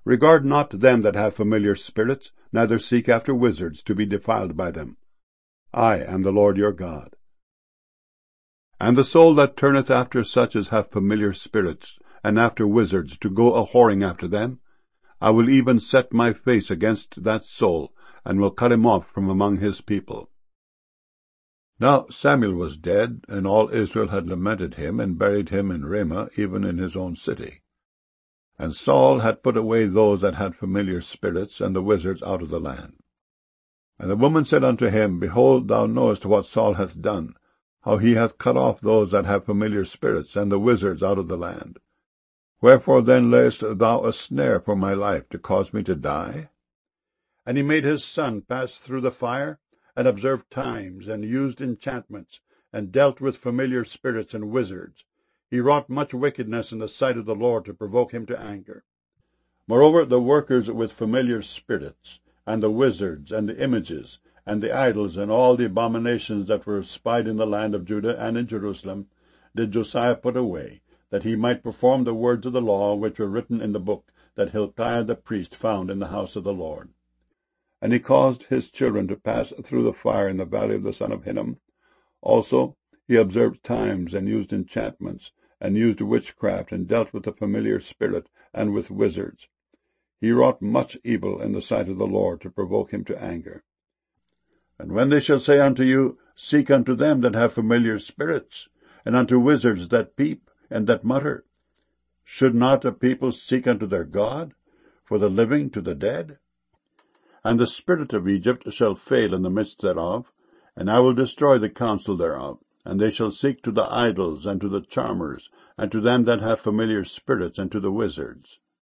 Regard not them that have familiar spirits, neither seek after wizards to be defiled by them. I am the Lord your God. And the soul that turneth after such as have familiar spirits, and after wizards, to go a-whoring after them, I will even set my face against that soul, and will cut him off from among his people. Now Samuel was dead, and all Israel had lamented him, and buried him in Ramah, even in his own city. And Saul had put away those that had familiar spirits, and the wizards out of the land. And the woman said unto him, Behold, thou knowest what Saul hath done, how he hath cut off those that have familiar spirits, and the wizards out of the land. Wherefore then layest thou a snare for my life, to cause me to die? And he made his son pass through the fire, and observed times, and used enchantments, and dealt with familiar spirits and wizards. He wrought much wickedness in the sight of the Lord to provoke him to anger. Moreover, the workers with familiar spirits, and the wizards, and the images, and the idols, and all the abominations that were espied in the land of Judah and in Jerusalem, did Josiah put away, that he might perform the words of the law which were written in the book that Hilkiah the priest found in the house of the Lord. And he caused his children to pass through the fire in the valley of the son of Hinnom. Also he observed times, and used enchantments, and used witchcraft, and dealt with the familiar spirit, and with wizards. He wrought much evil in the sight of the Lord, to provoke him to anger. And when they shall say unto you, Seek unto them that have familiar spirits, and unto wizards that peep, and that mutter, should not a people seek unto their God, for the living to the dead? And the spirit of Egypt shall fail in the midst thereof, and I will destroy the counsel thereof. And they shall seek to the idols, and to the charmers, and to them that have familiar spirits, and to the wizards.